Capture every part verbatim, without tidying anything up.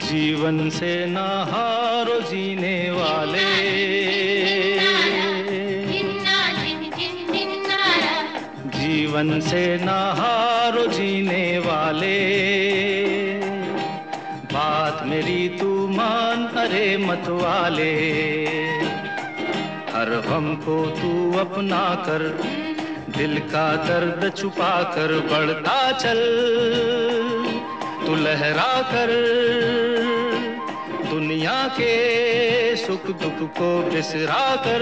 जीवन से ना हारो जीने वाले, जीवन से ना हारो जीने वाले। बात मेरी तू मान अरे मत वाले, हर गम को तू अपना कर, दिल का दर्द छुपा कर बढ़ता चल। तू लहरा कर दुनिया के सुख दुख को बिसरा कर।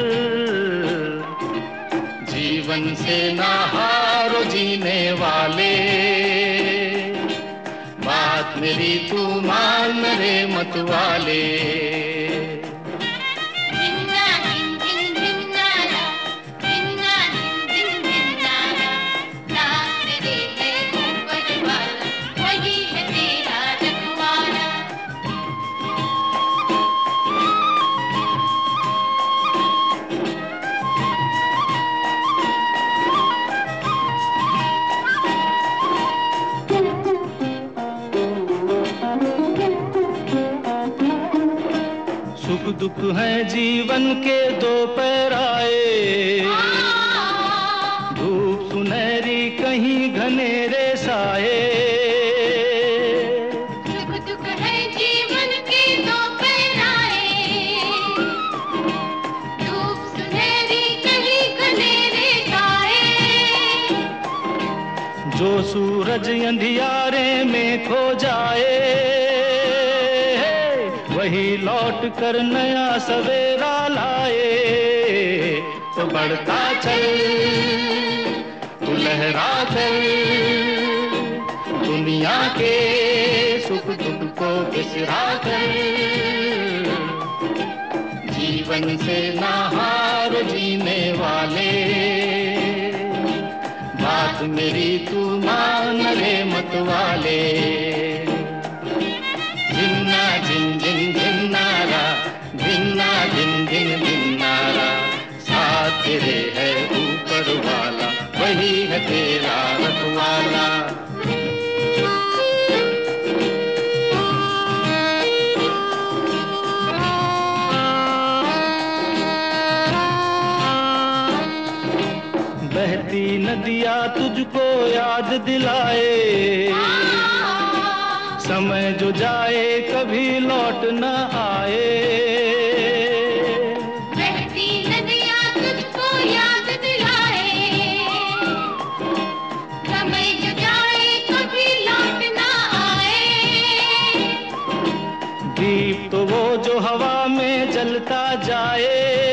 जीवन से ना हारो जीने वाले, बात मेरी तू मान रे मत वाले। सुख दुख है जीवन के दो पैराए, धूप सुनहरी कहीं घनेरे साए। सुख दुख है जीवन के दो पैराए, धूप सुनहरी कहीं घनेरे साए। जो सूरज अंधियारे में खो जाए, वही लौट कर नया सवेरा लाए। तो बढ़ता चल तू लहरा कर, दुनिया के सुख दुख को बिसरा कर। जीवन से ना हार जीने वाले, बात मेरी तू मान रे मत वाले। जिन्ना जिन जिन जिन्नारा, जिन्ना जिन जिन जिन्नारा, साथ तेरे है ऊपर वाला, वही है तेरा रखवाला। बहती नदियाँ तुझको याद दिलाए, समय जो जाए कभी लौट न आए। बहती नदियाँ तुझको याद दिलाए, समय जो जाए कभी लौट न आए। दीप तो वो जो हवा में जलता जाए,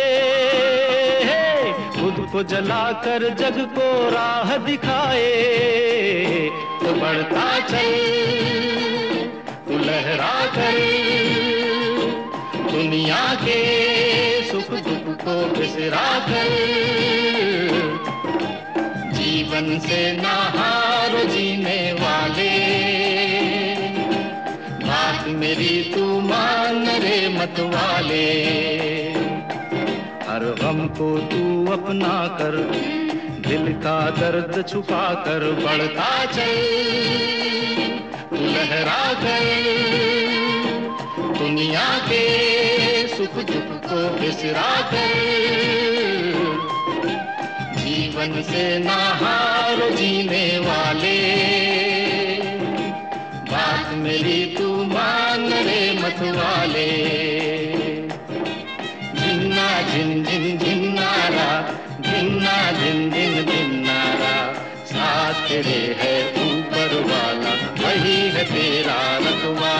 खुद को जलाकर जग को राह दिखाए। तो बढ़ता चल तू लहरा कर, दुनिया के सुख दुख को बिसरा कर। जीवन से ना हारो जीने वाले, बात मेरी तू मान रे मत वाले। हर गम को तू अपना कर, दिल का दर्द छुपा कर बढ़ता चल। तू लहरा कर दुनिया के सुख दुख को बिसरा कर। जीवन से ना हारो जीने वाले, बात मेरी तू मान रे मत वाले। जिन्ना जिन जिन जिन्नारा, जिन्ना जिन जिन जिन्नारा, साथ तेरे है ऊपर वाला, वही है तेरा रखवाला।